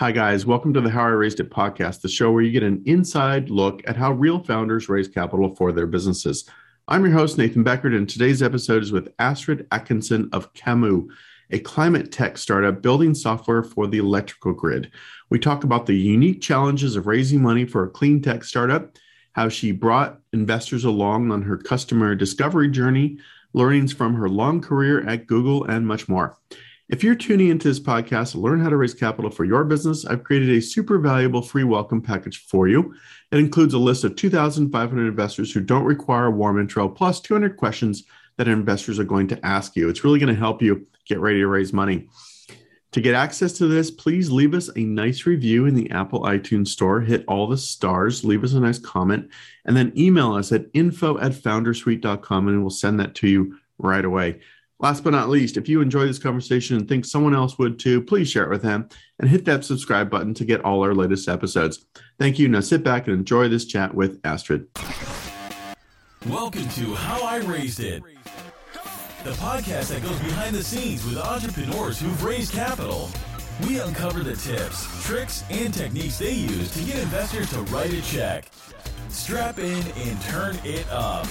Hi, guys. Welcome to the How I Raised It podcast, the show where you get an inside look at how real founders raise capital for their businesses. I'm your host, Nathan Beckert, and today's episode is with Astrid Atkinson of Camu, a climate tech startup building software for the electrical grid. We talk about the unique challenges of raising money for a clean tech startup, how she brought investors along on her customer discovery journey, learnings from her long career at Google, and much more. If you're tuning into this podcast to learn how to raise capital for your business, I've created a super valuable free welcome package for you. It includes a list of 2,500 investors who don't require a warm intro, plus 200 questions that investors are going to ask you. It's really going to help you get ready to raise money. To get access to this, please leave us a nice review in the Apple iTunes store, hit all the stars, leave us a nice comment, and then email us at info@foundersuite.com and we'll send that to you right away. Last but not least, if you enjoy this conversation and think someone else would too, please share it with them and hit that subscribe button to get all our latest episodes. Thank you. Now sit back and enjoy this chat with Astrid. Welcome to How I Raised It, the podcast that goes behind the scenes with entrepreneurs who've raised capital. We uncover the tips, tricks, and techniques they use to get investors to write a check. Strap in and turn it up.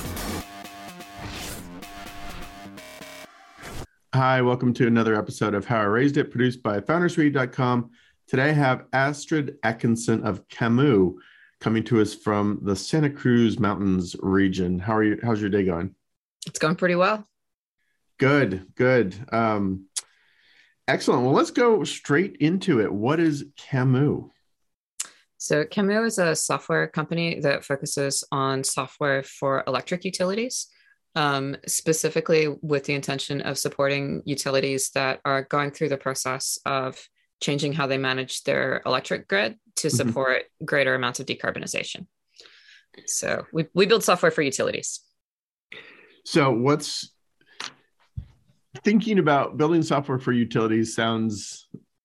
Hi, welcome to another episode of How I Raised It, produced by foundersuite.com. Today I have Astrid Atkinson of Camu coming to us from the Santa Cruz Mountains region. How are you? How's your day going? It's going pretty well. Good. Excellent. Well, let's go straight into it. What is Camu? So Camu is a software company that focuses on software for electric utilities. Specifically with the intention of supporting utilities that are going through the process of changing how they manage their electric grid to support greater amounts of decarbonization. So we build software for utilities. So what's thinking about building software for utilities sounds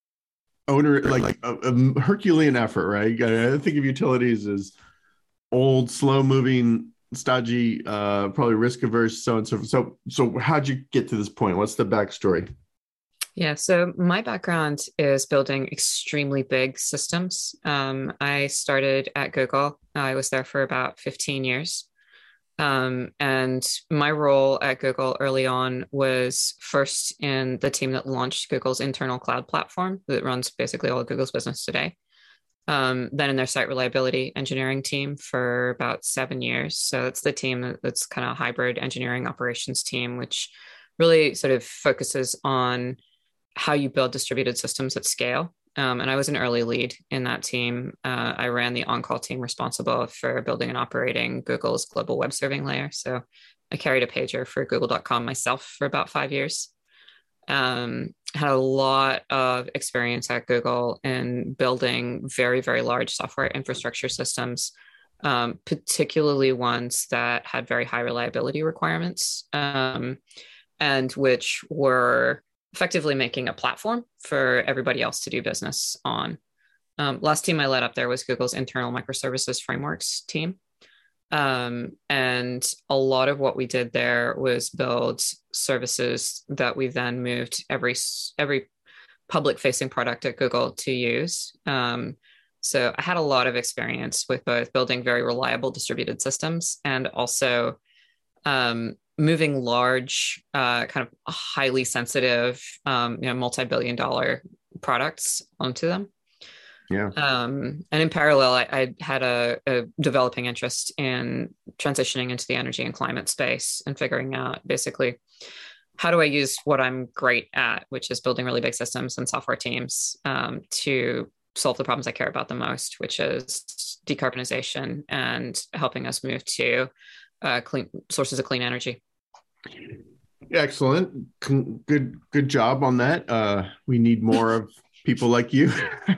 like a Herculean effort, right? I think of utilities as old, slow moving, stodgy, probably risk averse, so on and so forth. So how'd you get to this point? What's the backstory? Yeah, so my background is building extremely big systems. I started at Google. I was there for about 15 years. And my role at Google early on was first in the team that launched Google's internal cloud platform that runs basically all of Google's business today. Then in their site reliability engineering team for about 7 years. So it's the team that's kind of hybrid engineering operations team, which really sort of focuses on how you build distributed systems at scale. And I was an early lead in that team. I ran the on-call team responsible for building and operating Google's global web serving layer. So I carried a pager for Google.com myself for about 5 years. Had a lot of experience at Google in building very, very large software infrastructure systems, particularly ones that had very high reliability requirements, and which were effectively making a platform for everybody else to do business on. Last team I led up there was Google's internal microservices frameworks team. And a lot of what we did there was build services that we then moved every public facing product at Google to use. So I had a lot of experience with both building very reliable distributed systems and also moving large, kind of highly sensitive, multi-billion-dollar products onto them. Yeah. And in parallel, I had a developing interest in transitioning into the energy and climate space and figuring out basically how do I use what I'm great at, which is building really big systems and software teams, to solve the problems I care about the most, which is decarbonization and helping us move to clean sources of clean energy. Excellent. Good job on that. We need more of people like you.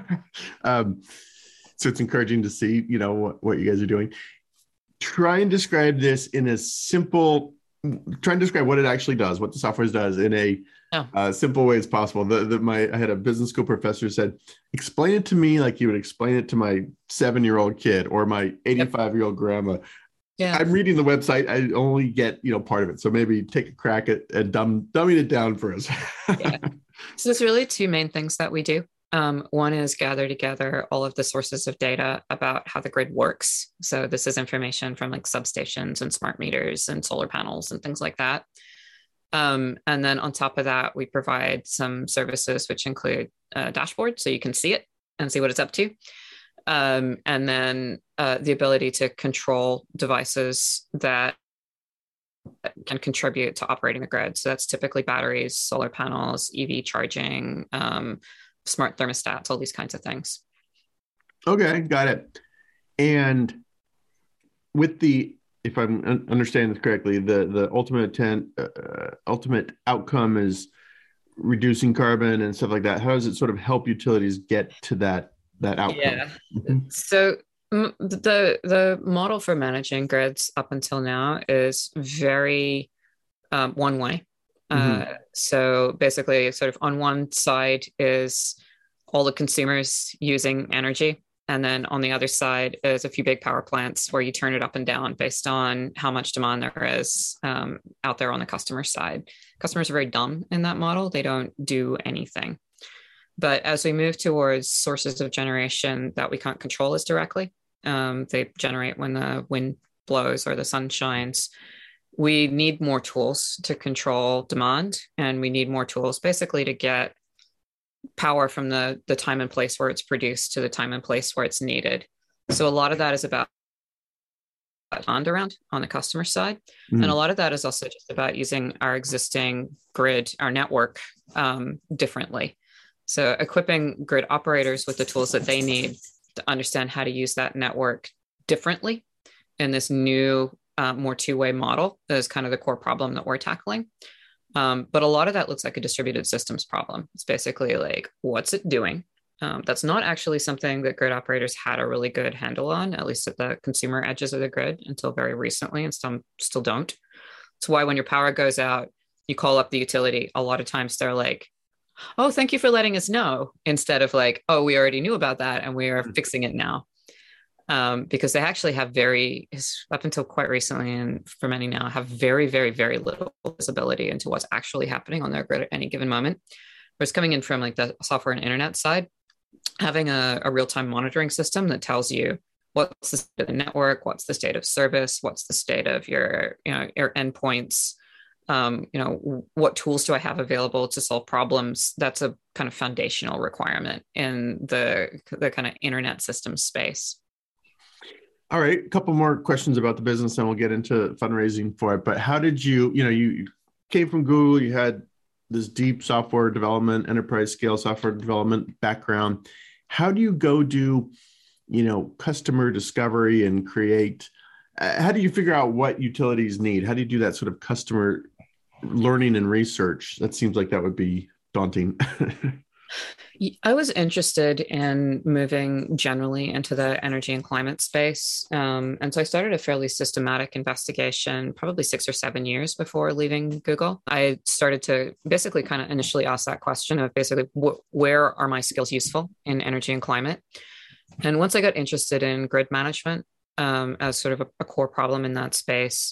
So it's encouraging to see, what you guys are doing. Try and describe this in a simple, try and describe what it actually does, what the software does in a simple way as possible. I had a business school professor said, explain it to me like you would explain it to my 7-year-old kid or my 85-year-old grandma. Yeah. I'm reading the website. I only get, part of it. So maybe take a crack at dumbing it down for us. Yeah. So there's really two main things that we do. One is gather together all of the sources of data about how the grid works. So this is information from like substations and smart meters and solar panels and things like that. And then on top of that, we provide some services which include a dashboard so you can see it and see what it's up to. And then the ability to control devices that can contribute to operating the grid. So that's typically batteries, solar panels, EV charging, smart thermostats, all these kinds of things. Okay, got it. And with the, if I'm understanding this correctly, the ultimate outcome is reducing carbon and stuff like that. How does it sort of help utilities get to that outcome? Yeah. So the model for managing grids up until now is very one way. So basically, sort of on one side is all the consumers using energy. And then on the other side is a few big power plants where you turn it up and down based on how much demand there is out there on the customer side. Customers are very dumb in that model. They don't do anything. But as we move towards sources of generation that we can't control as directly, they generate when the wind blows or the sun shines. We need more tools to control demand, and we need more tools basically to get power from the time and place where it's produced to the time and place where it's needed. So a lot of that is about demand around on the customer side. And a lot of that is also just about using our existing grid, our network differently. So equipping grid operators with the tools that they need to understand how to use that network differently in this new, more two-way model is kind of the core problem that we're tackling. But a lot of that looks like a distributed systems problem. It's basically like, what's it doing? That's not actually something that grid operators had a really good handle on, at least at the consumer edges of the grid until very recently, and some still don't. It's why when your power goes out, you call up the utility. A lot of times they're like, oh, thank you for letting us know, instead of like, oh, we already knew about that and we are fixing it now. Because they actually have up until quite recently, and for many now, have very, very, very little visibility into what's actually happening on their grid at any given moment. Whereas coming in from like the software and internet side, having a real-time monitoring system that tells you what's the state of the network, what's the state of service, what's the state of your endpoints, what tools do I have available to solve problems? That's a kind of foundational requirement in the kind of internet system space. All right, a couple more questions about the business, and we'll get into fundraising for it. But how did you came from Google, you had this deep software development, enterprise scale software development background. How do you go do, customer discovery and create? How do you figure out what utilities need? How do you do that sort of customer learning and research? That seems like that would be daunting. I was interested in moving generally into the energy and climate space. And so I started a fairly systematic investigation, probably 6 or 7 years before leaving Google. I started to basically kind of initially ask that question of basically, where are my skills useful in energy and climate? And once I got interested in grid management as sort of a core problem in that space,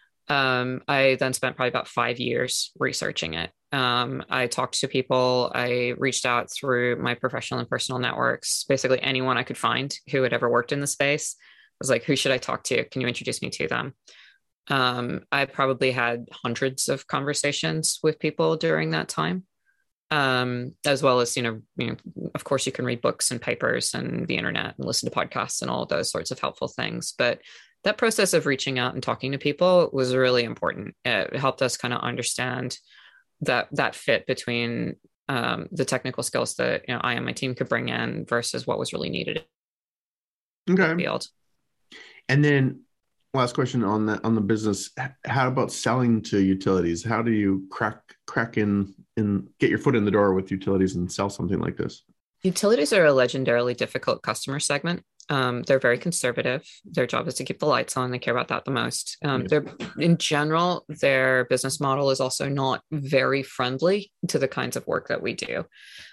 I then spent probably about 5 years researching it. I talked to people. I reached out through my professional and personal networks, basically anyone I could find who had ever worked in the space. I was like, who should I talk to? Can you introduce me to them? I probably had hundreds of conversations with people during that time, as well as, of course, you can read books and papers and the internet and listen to podcasts and all of those sorts of helpful things. But that process of reaching out and talking to people was really important. It helped us kind of understand that fit between the technical skills that I and my team could bring in versus what was really needed in the field. And then last question on the business, how about selling to utilities? How do you crack in get your foot in the door with utilities and sell something like this? Utilities are a legendarily difficult customer segment. They're very conservative. Their job is to keep the lights on. They care about that the most. In general, their business model is also not very friendly to the kinds of work that we do.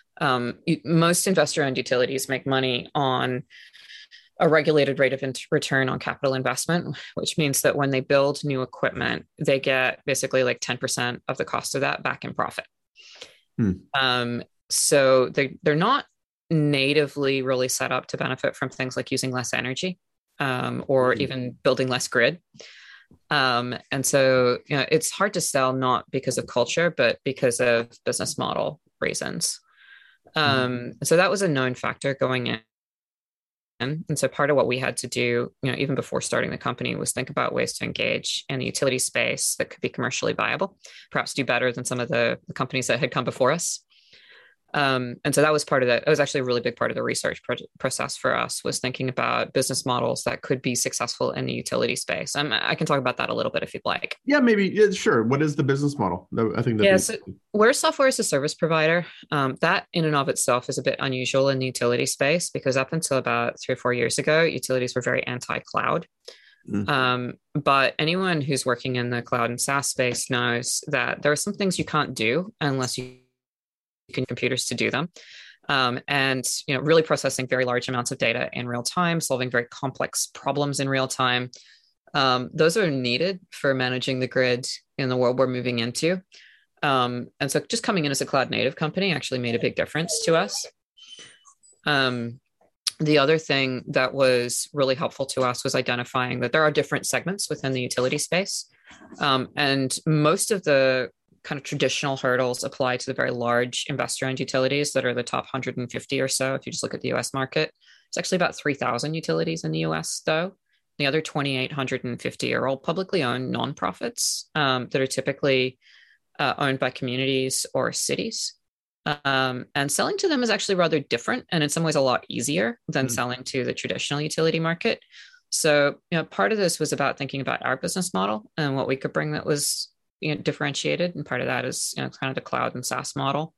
Most investor-owned utilities make money on a regulated rate of return on capital investment, which means that when they build new equipment, they get basically like 10% of the cost of that back in profit. So they're not natively really set up to benefit from things like using less energy, or even building less grid. And so, it's hard to sell, not because of culture, but because of business model reasons. So that was a known factor going in. And so part of what we had to do, even before starting the company, was think about ways to engage in the utility space that could be commercially viable, perhaps do better than some of the companies that had come before us. And so that was part of that. It was actually a really big part of the research process for us, was thinking about business models that could be successful in the utility space. I can talk about that a little bit if you'd like. Yeah, maybe. Yeah, sure. What is the business model? I think so we're a software as a service provider. That in and of itself is a bit unusual in the utility space, because up until about 3 or 4 years ago, utilities were very anti-cloud. But anyone who's working in the cloud and SaaS space knows that there are some things you can't do unless you can computers to do them. And really processing very large amounts of data in real time, solving very complex problems in real time. Those are needed for managing the grid in the world we're moving into. And so just coming in as a cloud native company actually made a big difference to us. The other thing that was really helpful to us was identifying that there are different segments within the utility space. And most of the kind of traditional hurdles apply to the very large investor-owned utilities that are the top 150 or so. If you just look at the US market, it's actually about 3,000 utilities in the US, though. The other 2,850 are all publicly owned nonprofits that are typically owned by communities or cities. And selling to them is actually rather different, and in some ways a lot easier than selling to the traditional utility market. So, part of this was about thinking about our business model and what we could bring that was differentiated, and part of that is kind of the cloud and SaaS model.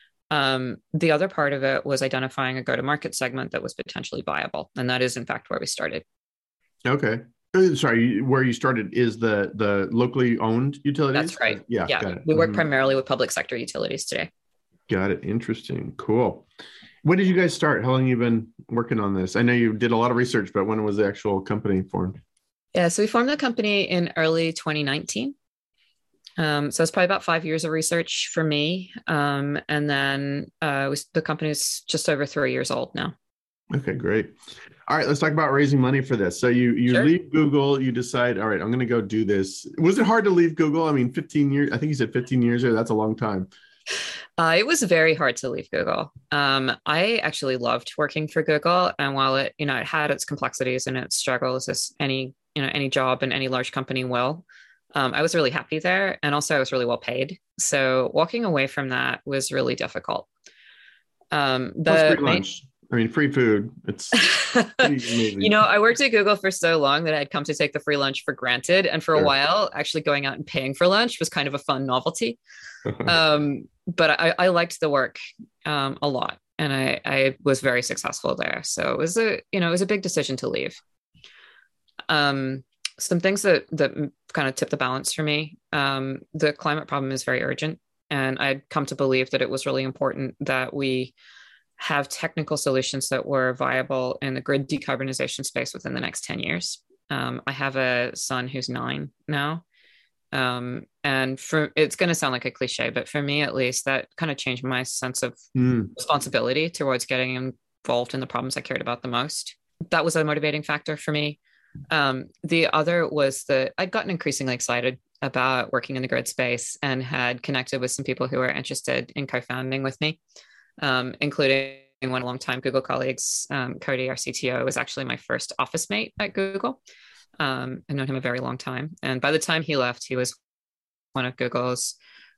The other part of it was identifying a go-to-market segment that was potentially viable, and that is in fact where we started. Okay, sorry, where you started is the locally owned utilities? That's right. Yeah. Got it. We work primarily with public sector utilities today. Got it. Interesting. Cool. When did you guys start? How long have you been working on this? I know you did a lot of research, but when was the actual company formed? Yeah, so we formed the company in early 2019. So it's probably about 5 years of research for me. And then the company is just over 3 years old now. Okay, great. All right, let's talk about raising money for this. So you Sure. leave Google, you decide, all right, I'm going to go do this. Was it hard to leave Google? I mean, 15 years, I think you said 15 years there. That's a long time. It was very hard to leave Google. I actually loved working for Google. And while it had its complexities and its struggles, as any job in any large company will, I was really happy there. And also I was really well paid. So walking away from that was really difficult. Plus free lunch. I mean, free food. It's pretty amazing. I worked at Google for so long that I'd come to take the free lunch for granted. And for a while, actually going out and paying for lunch was kind of a fun novelty. But I liked the work a lot. And I was very successful there. So it was a big decision to leave. Some things that kind of tipped the balance for me. The climate problem is very urgent. And I'd come to believe that it was really important that we have technical solutions that were viable in the grid decarbonization space within the next 10 years. I have a son who's 9 now. And it's going to sound like a cliche, but for me, at least, that kind of changed my sense of responsibility towards getting involved in the problems I cared about the most. That was a motivating factor for me. The other was that I'd gotten increasingly excited about working in the grid space and had connected with some people who were interested in co-founding with me, including one longtime Google colleagues. Cody, our CTO, was actually my first office mate at Google. I've known him a very long time. And by the time he left, he was one of Google's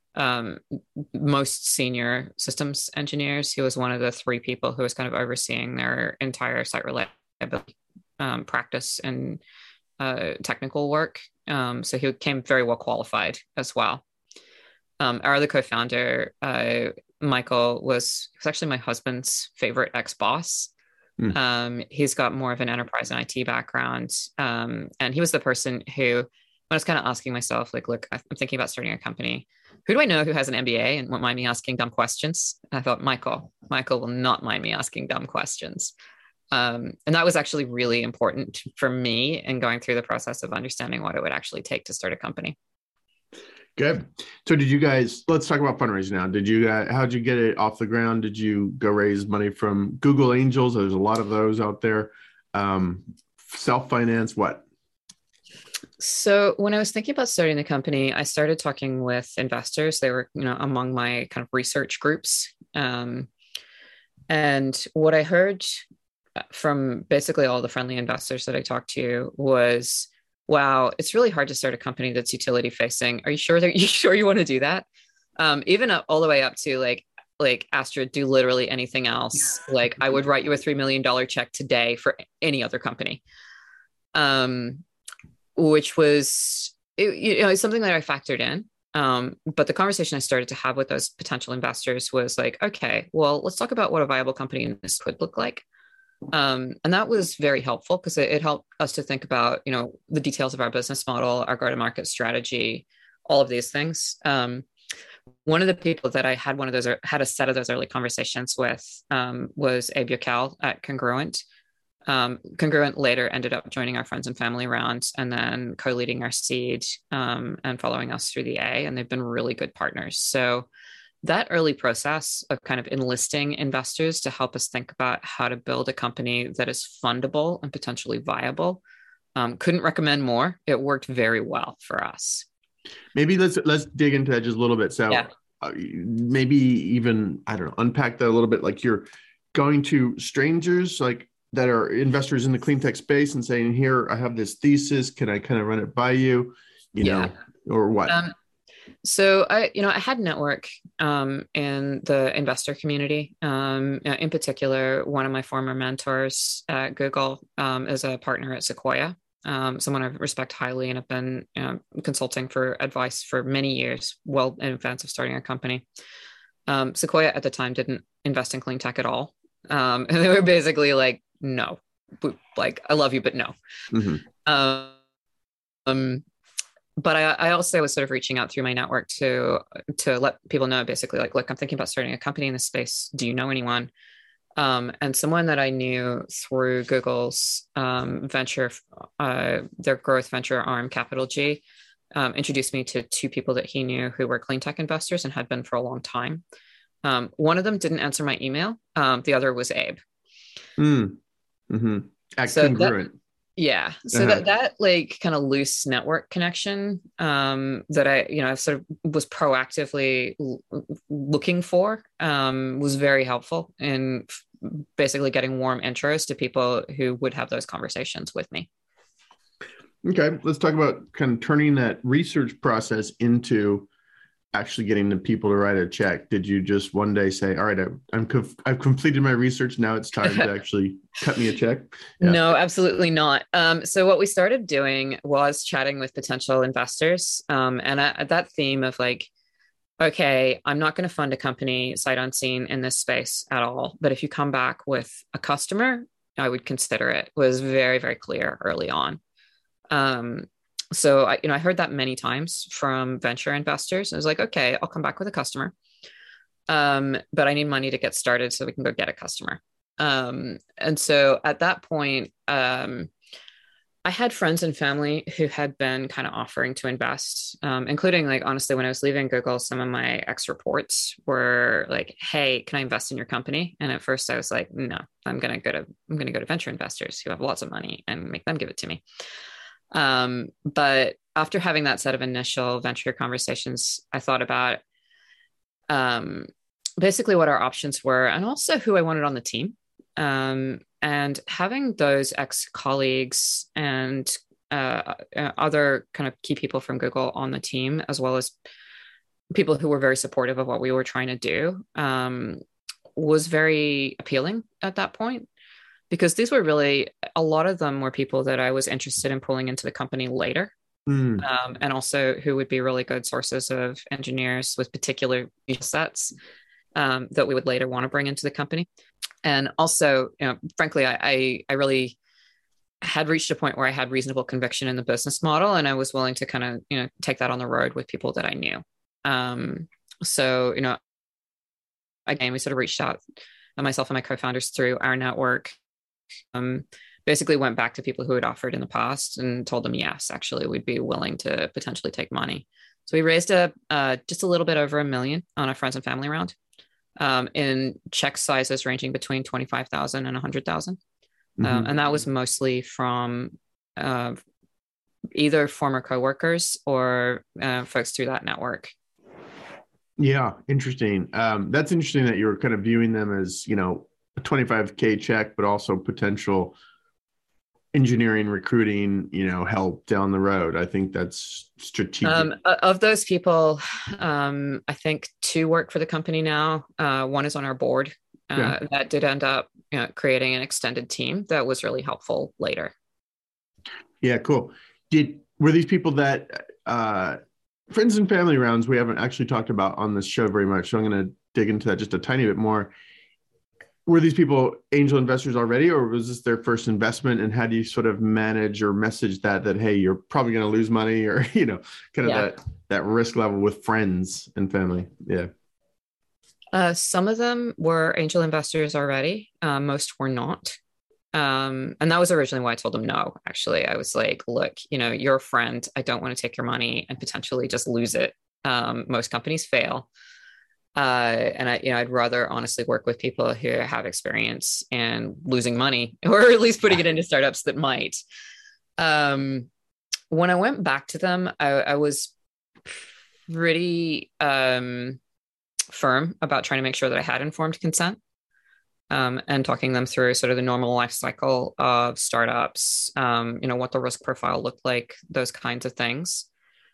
most senior systems engineers. He was one of the 3 people who was kind of overseeing their entire site reliability practice and technical work. So he came very well qualified as well. Our other co-founder, Michael, was actually my husband's favorite ex-boss. He's got more of an enterprise and IT background. And he was the person who, when I was kind of asking myself, like, look, I'm thinking about starting a company. Who do I know who has an MBA and won't mind me asking dumb questions? And I thought, Michael will not mind me asking dumb questions. And that was actually really important for me in going through the process of understanding what it would actually take to start a company. Good. So did you guys, let's talk about fundraising now. How'd you get it off the ground? Did you go raise money from Google Angels? There's a lot of those out there. Self-finance, what? So when I was thinking about starting the company, I started talking with investors. They were, among my kind of research groups. And what I heard from basically all the friendly investors that I talked to was, wow, it's really hard to start a company that's utility facing. Are you sure you want to do that? Even all the way up to like Astrid, do literally anything else. Like I would write you a $3 million check today for any other company. Which was it's something that I factored in. But the conversation I started to have with those potential investors was like, okay, well, let's talk about what a viable company in this could look like. And that was very helpful because it helped us to think about, the details of our business model, our go-to-market strategy, all of these things. One of the people that I had had a set of those early conversations with was Abe Yokel at Congruent. Congruent later ended up joining our friends and family round and then co-leading our seed and following us through the A, and they've been really good partners. So that early process of kind of enlisting investors to help us think about how to build a company that is fundable and potentially viable, couldn't recommend more. It worked very well for us. Maybe let's dig into that just a little bit. So yeah. Maybe even, I don't know, unpack that a little bit. Like you're going to strangers like that are investors in the clean tech space and saying, here, I have this thesis. Can I kind of run it by you, know, or what? So I had network in the investor community. In particular, one of my former mentors at Google is a partner at Sequoia, someone I respect highly and have been consulting for advice for many years, well in advance of starting a company. Sequoia at the time didn't invest in clean tech at all. And they were basically like, no, like, I love you, but no. Mm-hmm. But I also was sort of reaching out through my network to let people know, basically, like, look, I'm thinking about starting a company in this space. Do you know anyone? And someone that I knew through Google's venture, their growth venture arm, Capital G, introduced me to two people that he knew who were clean tech investors and had been for a long time. One of them didn't answer my email. The other was Abe. Mm-hmm. Congruent. Yeah. So that like kind of loose network connection that I sort of was proactively looking for was very helpful in basically getting warm intros to people who would have those conversations with me. Okay. Let's talk about kind of turning that research process into actually getting the people to write a check. Did you just one day say, all right, I've completed my research. Now it's time to actually cut me a check? Yeah. No, absolutely not. So what we started doing was chatting with potential investors. And that theme of like, okay, I'm not going to fund a company sight unseen in this space at all. But if you come back with a customer, I would consider it, was very, very clear early on. So I heard that many times from venture investors. I was like, okay, I'll come back with a customer. But I need money to get started so we can go get a customer. And so at that point, I had friends and family who had been kind of offering to invest, including, like, honestly, when I was leaving Google, some of my ex-reports were like, hey, can I invest in your company? And at first I was like, no, I'm going to go to venture investors who have lots of money and make them give it to me. But after having that set of initial venture conversations, I thought about basically what our options were and also who I wanted on the team. And having those ex-colleagues and other kind of key people from Google on the team, as well as people who were very supportive of what we were trying to do, was very appealing at that point. Because these were really, a lot of them were people that I was interested in pulling into the company later. And also who would be really good sources of engineers with particular sets that we would later want to bring into the company. And also, frankly, I really had reached a point where I had reasonable conviction in the business model, and I was willing to kind of, take that on the road with people that I knew. So, again, we sort of reached out, myself and my co-founders, through our network. Basically went back to people who had offered in the past and told them, yes, actually, we'd be willing to potentially take money. So we raised just a little bit over $1 million on a friends and family round, in check sizes ranging between 25,000 and 100,000. And that was mostly from either former coworkers or folks through that network. Yeah, interesting. That's interesting that you're kind of viewing them as, a 25K check, but also potential engineering, recruiting, help down the road. I think that's strategic. Of those people, I think 2 work for the company now. One is on our board. That did end up creating an extended team that was really helpful later. Yeah, cool. Were these people that friends and family rounds we haven't actually talked about on this show very much, so I'm going to dig into that just a tiny bit more. Were these people angel investors already, or was this their first investment? And how do you sort of manage or message that hey, you're probably going to lose money, or that risk level with friends and family? Yeah. Some of them were angel investors already. Most were not. And that was originally why I told them no. Actually, I was like, look, you're a friend. I don't want to take your money and potentially just lose it. Most companies fail. And I'd rather honestly work with people who have experience in losing money, or at least putting it into startups that might. When I went back to them, I was pretty firm about trying to make sure that I had informed consent, and talking them through sort of the normal life cycle of startups, what the risk profile looked like, those kinds of things.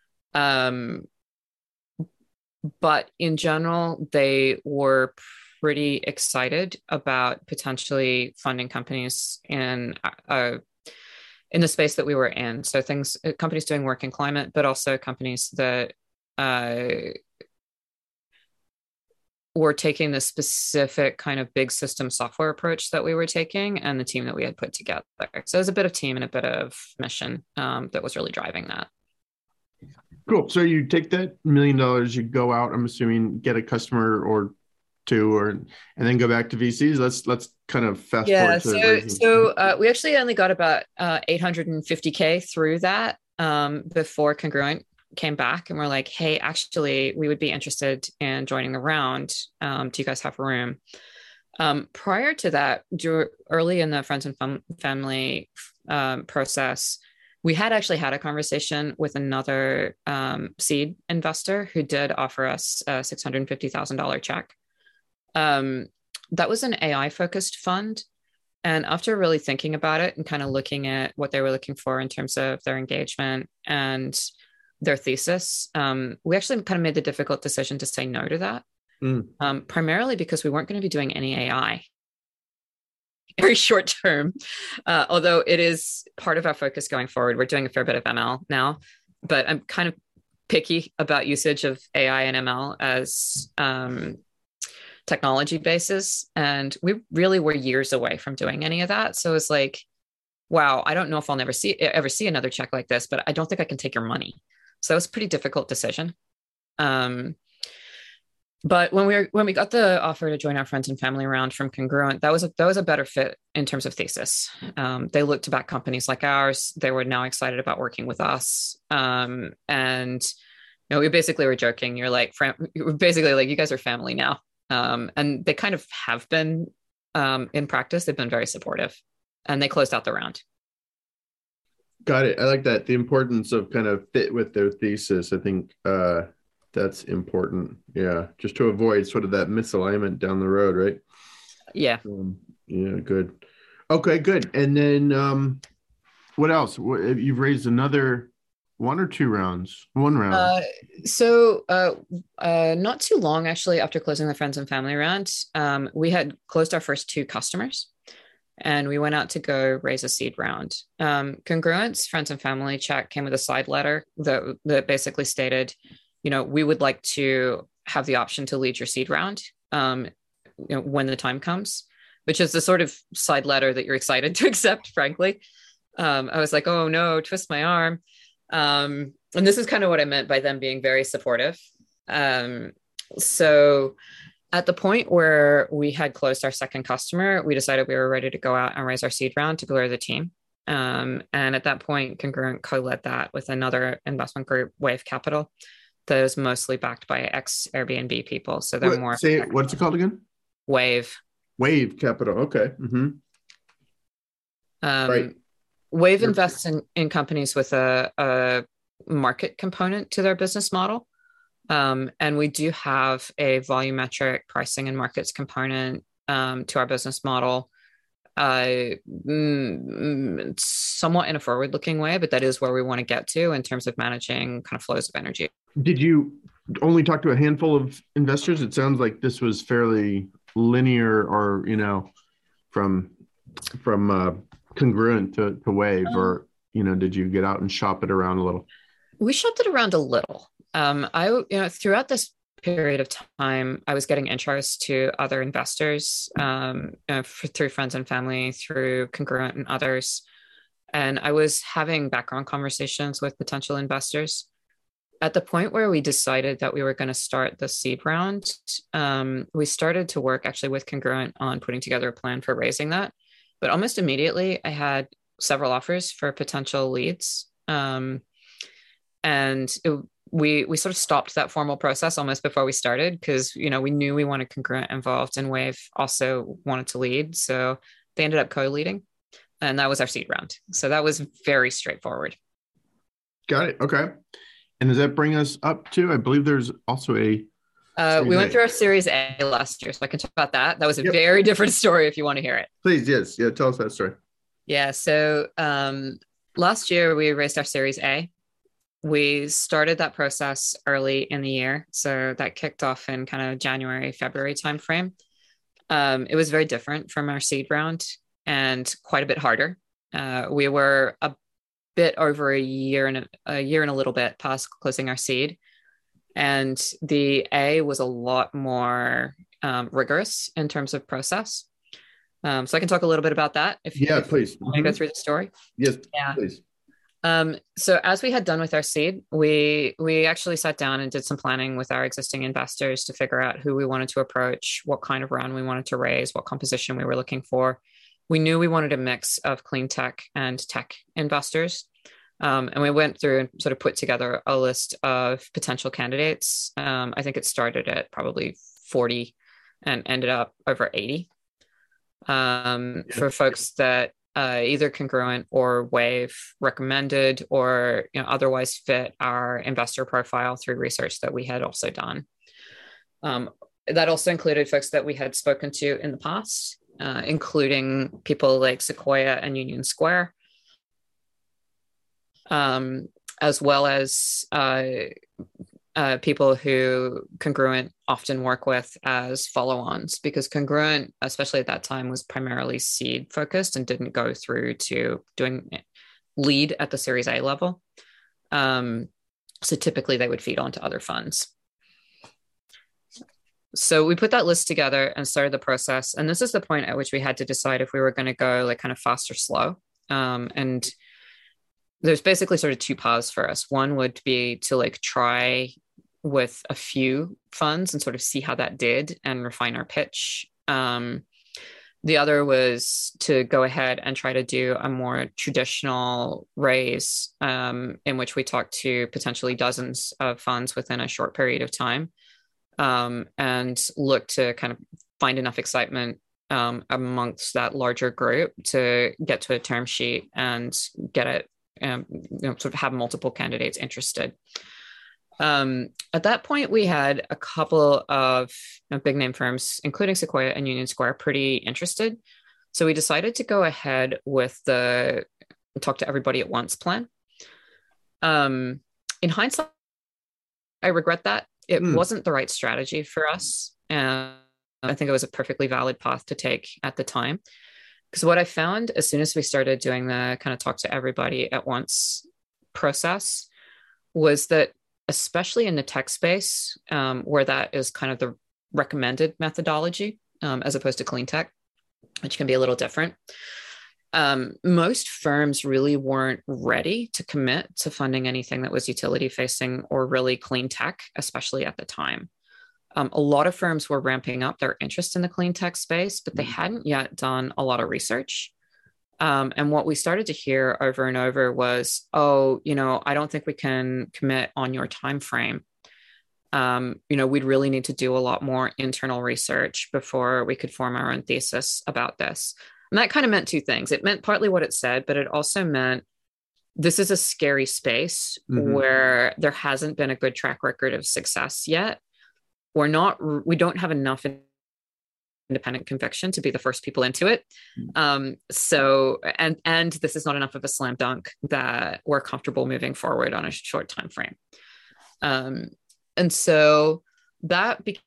But in general, they were pretty excited about potentially funding companies in the space that we were in. So companies doing work in climate, but also companies that were taking the specific kind of big system software approach that we were taking, and the team that we had put together. So it was a bit of team and a bit of mission that was really driving that. Cool. So you take that $1 million, you go out, I'm assuming, get a customer or 2, and then go back to VCs. Let's kind of fast forward to so we actually only got about 850K through that before Congruent came back and we're like, hey, actually, we would be interested in joining the round. Do you guys have room? Prior to that, early in the friends and family process, we had actually had a conversation with another seed investor who did offer us a $650,000 check. That was an AI-focused fund. And after really thinking about it and kind of looking at what they were looking for in terms of their engagement and their thesis, we actually kind of made the difficult decision to say no to that, primarily because we weren't going to be doing any AI. Very short term, although it is part of our focus going forward. We're doing a fair bit of ML now, but I'm kind of picky about usage of AI and ML as technology bases. And we really were years away from doing any of that. So it's like, wow, I don't know if I'll ever see another check like this, but I don't think I can take your money. So it was a pretty difficult decision. But when we got the offer to join our friends and family round from Congruent, that was a better fit in terms of thesis. They looked to back companies like ours. They were now excited about working with us. And we basically were joking. You're like, basically like, you guys are family now. And they kind of have been in practice. They've been very supportive, and they closed out the round. Got it. I like that. The importance of kind of fit with their thesis. I think that's important. Yeah. Just to avoid sort of that misalignment down the road, right? Yeah. Yeah. Good. Okay, good. And then what else? You've raised another 1 or 2 rounds? 1 round. So not too long, actually, after closing the friends and family round, we had closed our first 2 customers. And we went out to go raise a seed round. Congruent's friends and family check came with a side letter that basically stated, we would like to have the option to lead your seed round when the time comes, which is the sort of side letter that you're excited to accept, frankly. I was like, oh no, twist my arm. And this is kind of what I meant by them being very supportive. So at the point where we had closed our second customer, we decided we were ready to go out and raise our seed round to grow the team. And at that point, Congruent co-led that with another investment group, Wave Capital. that is mostly backed by ex Airbnb people. So they're more what's it called again? Wave. Wave Capital. Okay. Right. Wave invests in companies with a market component to their business model. And we do have a volumetric pricing and markets component to our business model, somewhat in a forward-looking way, but that is where we want to get to in terms of managing kind of flows of energy. Did you only talk to a handful of investors? It sounds like this was fairly linear, or from Congruent to Wave, or did you get out and shop it around a little? We shopped it around a little. Throughout this period of time, I was getting intros to other investors through friends and family, through Congruent and others. And I was having background conversations with potential investors. At the point where we decided that we were going to start the seed round, we started to work actually with Congruent on putting together a plan for raising that. But almost immediately, I had several offers for potential leads. We sort of stopped that formal process almost before we started, because we knew we wanted Congruent involved, and Wave also wanted to lead, so they ended up co-leading, and that was our seed round. So that was very straightforward. Got it. Okay. And does that bring us up to, I believe there's also we went through our Series A last year, so I can talk about that. That was a very different story if you want to hear it. Please, yes. Yeah, tell us that story. Yeah. So last year we raised our Series A. We started that process early in the year. So that kicked off in kind of January, February timeframe. It was very different from our seed round and quite a bit harder. We were a bit over a year and a little bit past closing our seed. And the A was a lot more rigorous in terms of process. So I can talk a little bit about that. If please. You want to go through the story? Yes, please. So as we had done with our seed, we actually sat down and did some planning with our existing investors to figure out who we wanted to approach, what kind of round we wanted to raise, what composition we were looking for. We knew we wanted a mix of clean tech and tech investors. And we went through and sort of put together a list of potential candidates. I think it started at probably 40 and ended up over 80 for folks that either Congruent or Wave recommended, or otherwise fit our investor profile through research that we had also done. That also included folks that we had spoken to in the past, including people like Sequoia and Union Square, as well as people who Congruent often work with as follow-ons, because Congruent, especially at that time, was primarily seed focused and didn't go through to doing lead at the Series A level. So typically they would feed onto other funds. So we put that list together and started the process. And this is the point at which we had to decide if we were going to go like kind of fast or slow. And there's basically sort of two paths for us. One would be to like try with a few funds and sort of see how that did and refine our pitch. The other was to go ahead and try to do a more traditional raise, in which we talked to potentially dozens of funds within a short period of time, and look to kind of find enough excitement amongst that larger group to get to a term sheet and get it, sort of have multiple candidates interested. At that point, we had a couple of big name firms, including Sequoia and Union Square, pretty interested. So we decided to go ahead with the talk to everybody at once plan. In hindsight, I regret that. It wasn't the right strategy for us. And I think it was a perfectly valid path to take at the time. Because what I found as soon as we started doing the kind of talk to everybody at once process was that, especially in the tech space, where that is kind of the recommended methodology, as opposed to clean tech, which can be a little different, most firms really weren't ready to commit to funding anything that was utility facing or really clean tech, especially at the time. A lot of firms were ramping up their interest in the clean tech space, but they hadn't yet done a lot of research. And what we started to hear over and over was, I don't think we can commit on your time frame. We'd really need to do a lot more internal research before we could form our own thesis about this. And that kind of meant two things. It meant partly what it said, but it also meant this is a scary space where there hasn't been a good track record of success yet. We don't have enough independent conviction to be the first people into it. So this is not enough of a slam dunk that we're comfortable moving forward on a short time frame. And so that became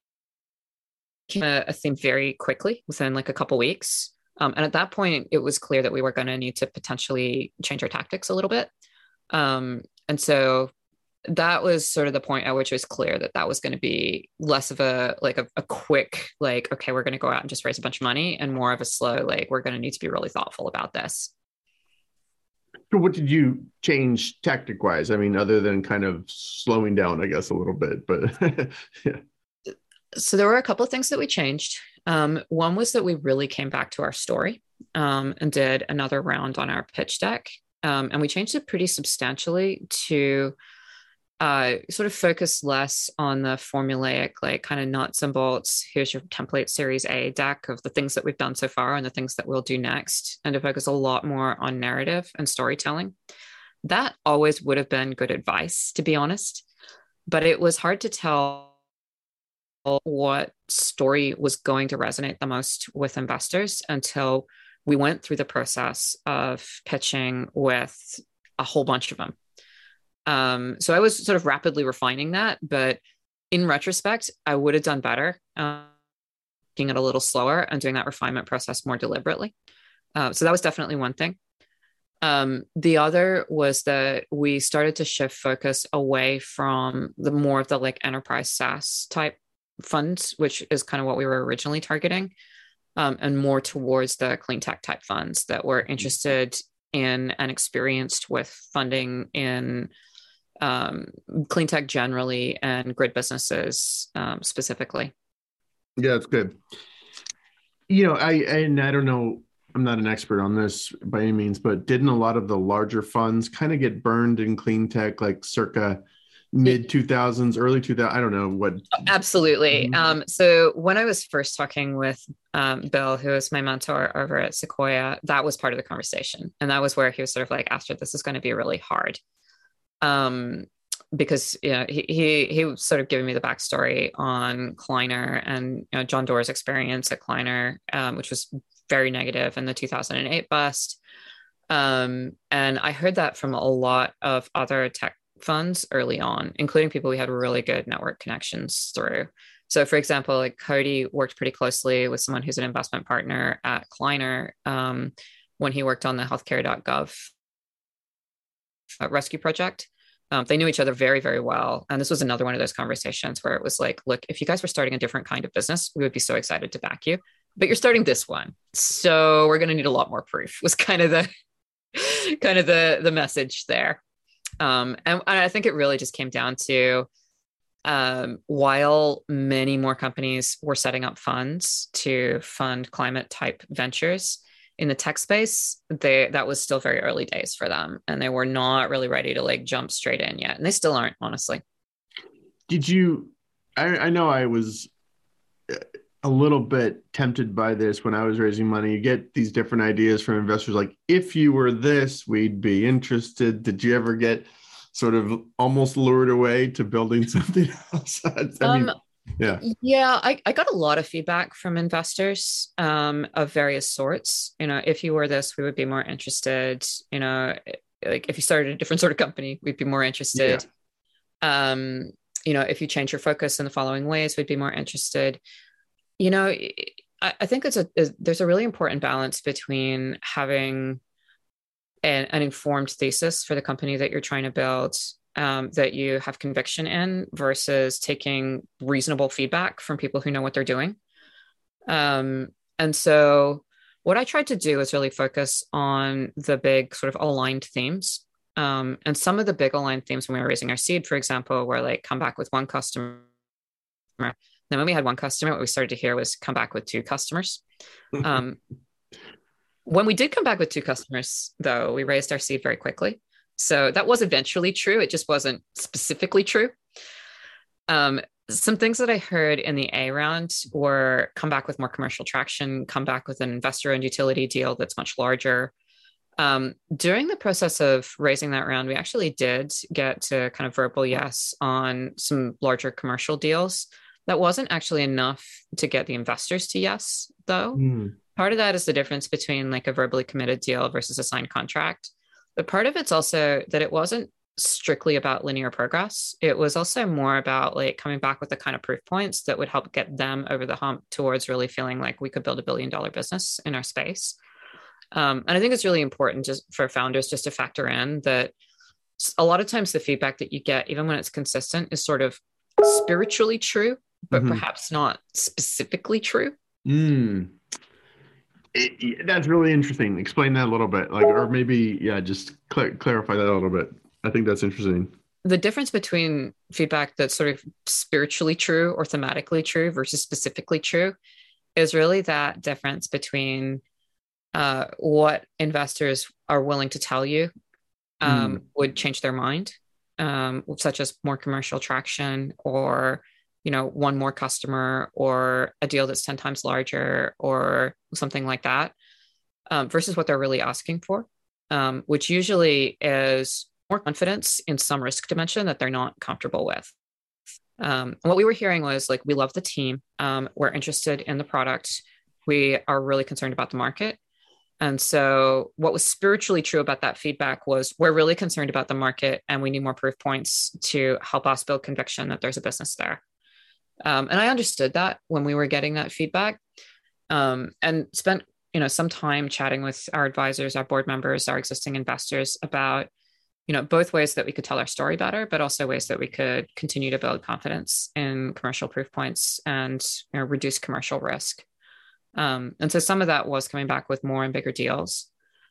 a theme very quickly within like a couple weeks. And at that point, it was clear that we were going to need to potentially change our tactics a little bit. And so that was sort of the point at which it was clear that that was going to be less of a quick, like, okay, we're going to go out and just raise a bunch of money, and more of a slow, like, we're going to need to be really thoughtful about this. So what did you change tactic wise? I mean, other than kind of slowing down, I guess, a little bit, but yeah. So there were a couple of things that we changed. One was that we really came back to our story and did another round on our pitch deck. And we changed it pretty substantially to sort of focus less on the formulaic, like kind of nuts and bolts. Here's your template Series A deck of the things that we've done so far and the things that we'll do next, and to focus a lot more on narrative and storytelling. That always would have been good advice, to be honest, but it was hard to tell what story was going to resonate the most with investors until we went through the process of pitching with a whole bunch of them. So I was sort of rapidly refining that, but in retrospect, I would have done better taking it a little slower and doing that refinement process more deliberately. So that was definitely one thing. The other was that we started to shift focus away from the more of the like enterprise SaaS type funds, which is kind of what we were originally targeting, and more towards the clean tech type funds that were interested in and experienced with funding in clean tech generally and grid businesses specifically. Yeah, that's good. You know, I don't know, I'm not an expert on this by any means, but didn't a lot of the larger funds kind of get burned in clean tech, like circa mid 2000s, early 2000s? I don't know what. Absolutely. So when I was first talking with Bill, who is my mentor over at Sequoia, that was part of the conversation. And that was where he was sort of like, Astrid, this is going to be really hard. Because he was sort of giving me the backstory on Kleiner and John Doerr's experience at Kleiner, which was very negative in the 2008 bust. And I heard that from a lot of other tech funds early on, including people we had really good network connections through. So for example, like Cody worked pretty closely with someone who's an investment partner at Kleiner when he worked on the healthcare.gov rescue project. They knew each other very, very well. And this was another one of those conversations where it was like, look, if you guys were starting a different kind of business, we would be so excited to back you, but you're starting this one. So we're going to need a lot more proof, was kind of the message there. And I think it really just came down to, while many more companies were setting up funds to fund climate type ventures in the tech space, that was still very early days for them. And they were not really ready to like jump straight in yet. And they still aren't, honestly. Did you, I know I was a little bit tempted by this when I was raising money. You get these different ideas from investors, like, if you were this, we'd be interested. Did you ever get sort of almost lured away to building something else? I got a lot of feedback from investors of various sorts. If you were this, we would be more interested. Like if you started a different sort of company, we'd be more interested. Yeah. If you change your focus in the following ways, we'd be more interested. I think there's a really important balance between having an informed thesis for the company that you're trying to build, that you have conviction in, versus taking reasonable feedback from people who know what they're doing. And so what I tried to do is really focus on the big sort of aligned themes. And some of the big aligned themes when we were raising our seed, for example, were like come back with one customer. Then when we had one customer, what we started to hear was come back with two customers. When we did come back with two customers, though, we raised our seed very quickly. So that was eventually true. It just wasn't specifically true. Some things that I heard in the A round were come back with more commercial traction, come back with an investor-owned utility deal that's much larger. During the process of raising that round, we actually did get to kind of verbal yes on some larger commercial deals. That wasn't actually enough to get the investors to yes, though. Part of that is the difference between like a verbally committed deal versus a signed contract. But part of it's also that it wasn't strictly about linear progress. It was also more about like coming back with the kind of proof points that would help get them over the hump towards really feeling like we could build $1 billion business in our space. And I think it's really important just for founders just to factor in that a lot of times the feedback that you get, even when it's consistent, is sort of spiritually true, but perhaps not specifically true. That's really interesting. Explain that a little bit, like, or maybe, just clarify that a little bit. I think that's interesting. The difference between feedback that's sort of spiritually true or thematically true versus specifically true is really that difference between what investors are willing to tell you would change their mind, such as more commercial traction or, one more customer or a deal that's 10 times larger or something like that, versus what they're really asking for, which usually is more confidence in some risk dimension that they're not comfortable with. What we were hearing was like, we love the team. We're interested in the product. We are really concerned about the market. And so what was spiritually true about that feedback was we're really concerned about the market and we need more proof points to help us build conviction that there's a business there. And I understood that when we were getting that feedback, and spent, some time chatting with our advisors, our board members, our existing investors about, both ways that we could tell our story better, but also ways that we could continue to build confidence in commercial proof points and reduce commercial risk. And so some of that was coming back with more and bigger deals.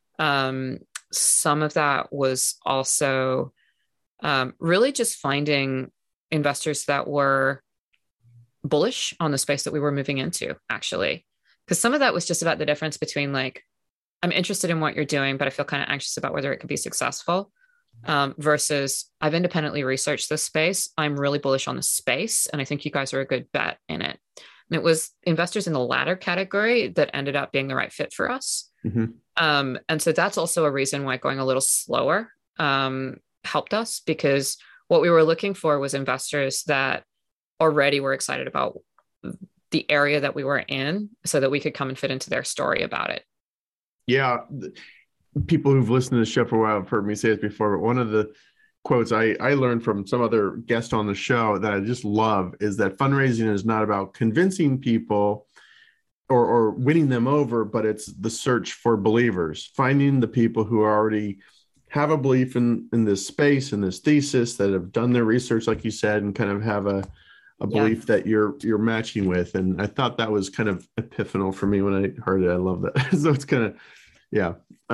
Some of that was also really just finding investors that were bullish on the space that we were moving into, actually. Because some of that was just about the difference between like, I'm interested in what you're doing, but I feel kind of anxious about whether it could be successful, versus I've independently researched this space. I'm really bullish on the space, and I think you guys are a good bet in it. And it was investors in the latter category that ended up being the right fit for us. And so that's also a reason why going a little slower helped us, because what we were looking for was investors that already were excited about the area that we were in so that we could come and fit into their story about it. Yeah. People who've listened to the show for a while have heard me say this before, but one of the quotes I learned from some other guest on the show that I just love is that fundraising is not about convincing people or winning them over, but it's the search for believers, finding the people who already have a belief in this space and this thesis, that have done their research, like you said, and kind of have a belief that you're matching with. And I thought that was kind of epiphanal for me when I heard it. I love that. So it's kind of, yeah.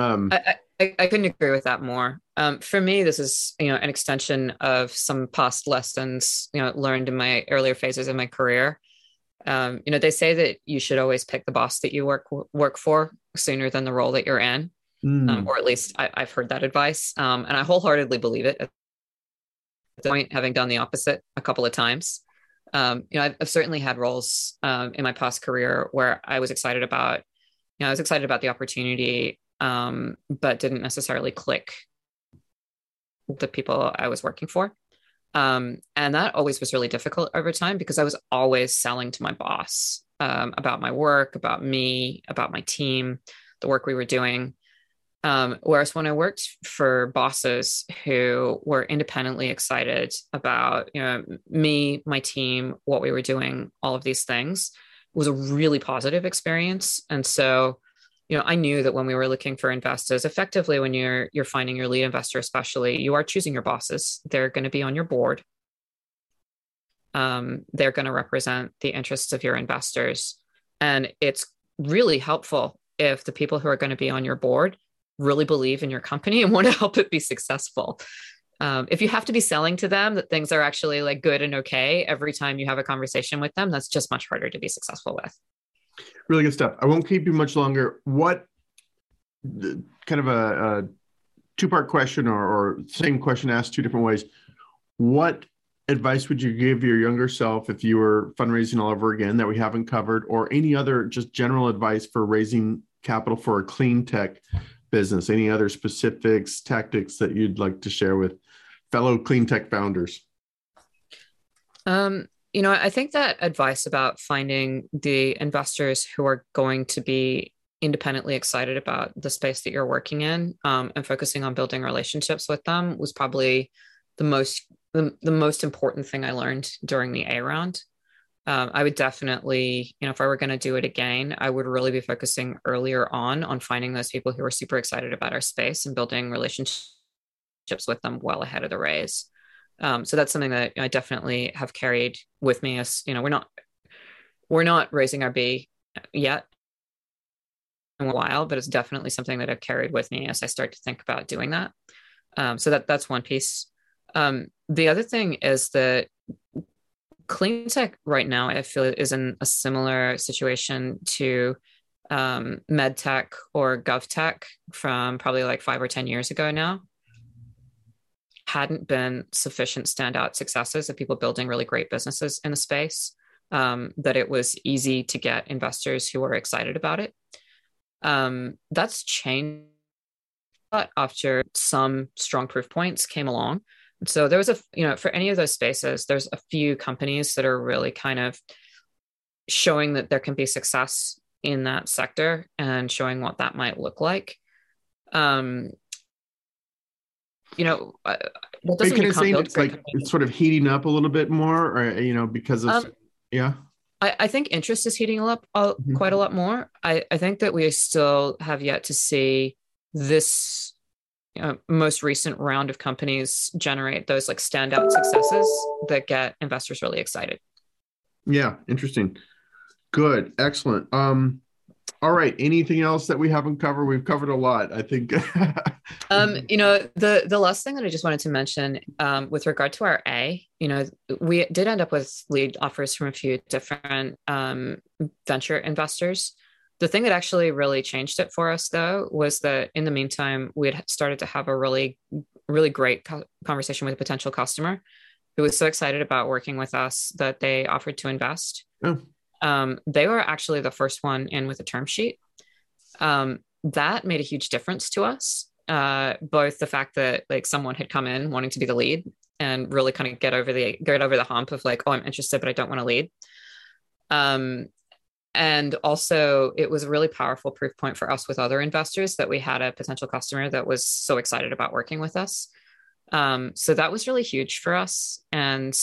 I couldn't agree with that more. For me, this is, an extension of some past lessons, learned in my earlier phases of my career. They say that you should always pick the boss that you work for sooner than the role that you're in. Or at least I've heard that advice. And I wholeheartedly believe it at the point, having done the opposite a couple of times. I've certainly had roles in my past career where I was excited about the opportunity, but didn't necessarily click with the people I was working for. And that always was really difficult over time because I was always selling to my boss about my work, about me, about my team, the work we were doing. Whereas when I worked for bosses who were independently excited about, me, my team, what we were doing, all of these things, it was a really positive experience. And so, I knew that when we were looking for investors, effectively, when you're finding your lead investor, especially, you are choosing your bosses. They're going to be on your board. They're going to represent the interests of your investors. And it's really helpful if the people who are going to be on your board really believe in your company and want to help it be successful. If you have to be selling to them that things are actually like good and okay every time you have a conversation with them, that's just much harder to be successful with. Really good stuff. I won't keep you much longer. What kind of a two-part question or same question asked two different ways. What advice would you give your younger self if you were fundraising all over again that we haven't covered, or any other just general advice for raising capital for a clean tech business? Any other specifics, tactics that you'd like to share with fellow clean tech founders? I think that advice about finding the investors who are going to be independently excited about the space that you're working in, and focusing on building relationships with them was probably the most important thing I learned during the A round. I would definitely, if I were going to do it again, I would really be focusing earlier on finding those people who are super excited about our space and building relationships with them well ahead of the raise. So that's something that I definitely have carried with me. As we're not raising our B yet in a while, but it's definitely something that I've carried with me as I start to think about doing that. So that's one piece. The other thing is that clean tech right now, I feel, is in a similar situation to med tech or gov tech from probably like 5 or 10 years ago now. Hadn't been sufficient standout successes of people building really great businesses in the space, that it was easy to get investors who were excited about it. That's changed after some strong proof points came along. So there was for any of those spaces, there's a few companies that are really kind of showing that there can be success in that sector and showing what that might look like. That doesn't mean you can't build great companies. It's sort of heating up a little bit more, or because of yeah. I think interest is heating up quite a lot more. I think that we still have yet to see this most recent round of companies generate those like standout successes that get investors really excited. Yeah, interesting. Good, excellent. All right. Anything else that we haven't covered? We've covered a lot, I think. The last thing that I just wanted to mention, with regard to our A, we did end up with lead offers from a few different venture investors. The thing that actually really changed it for us, though, was that in the meantime, we had started to have a really, really great conversation with a potential customer who was so excited about working with us that they offered to invest. Oh. They were actually the first one in with a term sheet. That made a huge difference to us. Both the fact that like someone had come in wanting to be the lead and really kind of get over the hump of like, oh, I'm interested, but I don't want to lead. And also it was a really powerful proof point for us with other investors that we had a potential customer that was so excited about working with us. So that was really huge for us. And,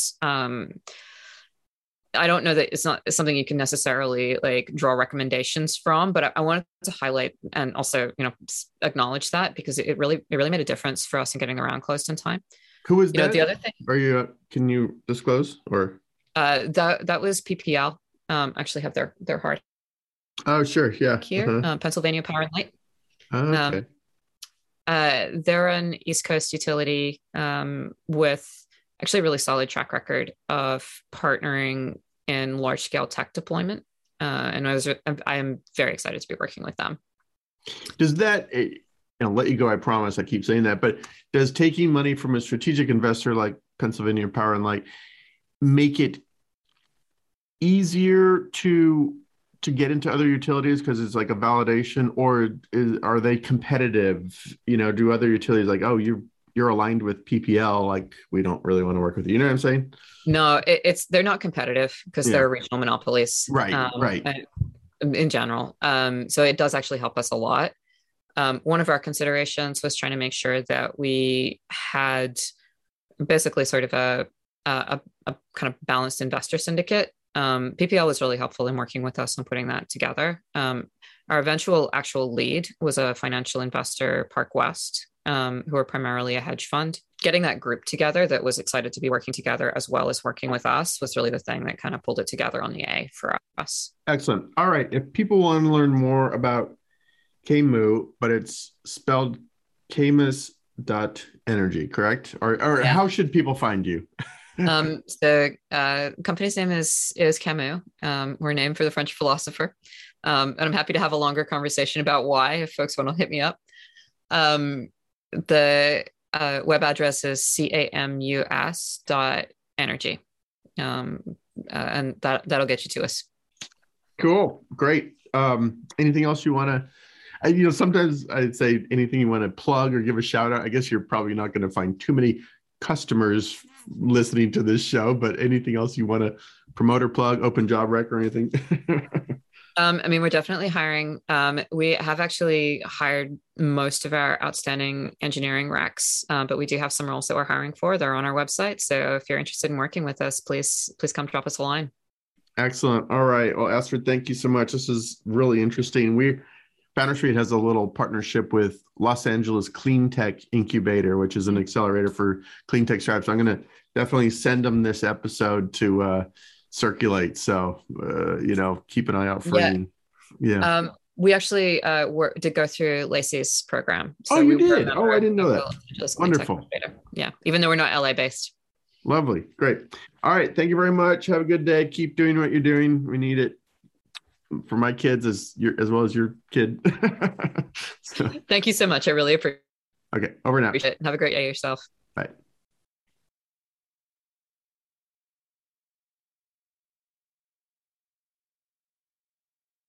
I don't know that it's something you can necessarily like draw recommendations from, but I wanted to highlight and also, acknowledge that because it really made a difference for us in getting around closed in time. Who was that? The other thing, can you disclose or? That was PPL. Actually have their hard. Oh, sure. Yeah. Here, Pennsylvania Power and Light. Oh, okay. They're an East Coast utility, with actually a really solid track record of partnering in large scale tech deployment. And I am very excited to be working with them. Does that, I'll let you go, I promise, I keep saying that, but does taking money from a strategic investor like Pennsylvania Power and Light make it easier to get into other utilities because it's like a validation, or are they competitive? Do other utilities like, oh, you're aligned with PPL, like we don't really want to work with you. You know what I'm saying? No, they're not competitive because they're regional monopolies. Right. In general. So it does actually help us a lot. One of our considerations was trying to make sure that we had basically sort of a kind of balanced investor syndicate. PPL was really helpful in working with us on putting that together. Our actual lead was a financial investor, Park West, who are primarily a hedge fund. Getting that group together that was excited to be working together as well as working with us was really the thing that kind of pulled it together on the A for us. Excellent. All right. If people want to learn more about Camu, but it's spelled Camus.energy, correct? Or how should people find you? The company's name is Camus. We're named for the French philosopher. And I'm happy to have a longer conversation about why if folks want to hit me up. The web address is camus.energy. energy. And that'll get you to us. Cool. Great. Anything else you want to, sometimes I'd say anything you want to plug or give a shout out. I guess you're probably not going to find too many customers listening to this show, but anything else you want to promote or plug, open job rec or anything? We're definitely hiring. We have actually hired most of our outstanding engineering recs, but we do have some roles that we're hiring for. They're on our website. So if you're interested in working with us, please come drop us a line. Excellent. All right. Well, Astrid, thank you so much. This is really interesting. Founder Street has a little partnership with Los Angeles Clean Tech Incubator, which is an accelerator for clean tech startups. I'm going to definitely send them this episode to circulate. So, keep an eye out for you. Yeah. We actually did go through Lacey's program. So you did? Oh, I didn't know that. Wonderful. Yeah. Even though we're not LA based. Lovely. Great. All right. Thank you very much. Have a good day. Keep doing what you're doing. We need it for my kids as well as your kid. So. Thank you so much. I really appreciate it. Okay. Over now. Have a great day yourself. Bye.